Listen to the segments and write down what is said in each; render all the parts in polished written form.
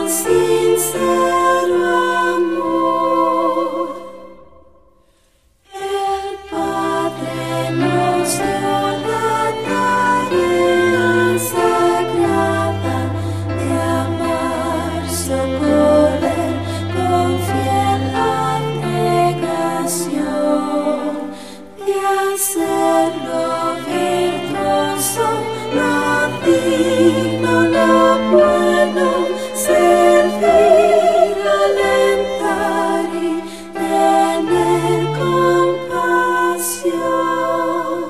sincero amor. El Padre nos dio la tarea sagrada de amar, socorrer con fiel abnegación, de hacerlo virtuoso, lo digno, lo bueno, servir, alentar y tener compasión.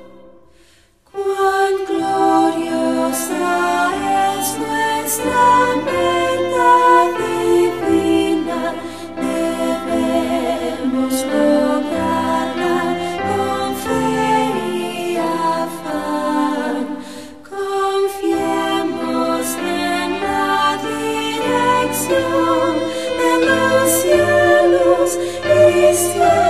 Cuán gloriosa es nuestra meta divina, debemos lograrla con fe y afán. Confiemos en la dirección de los cielos y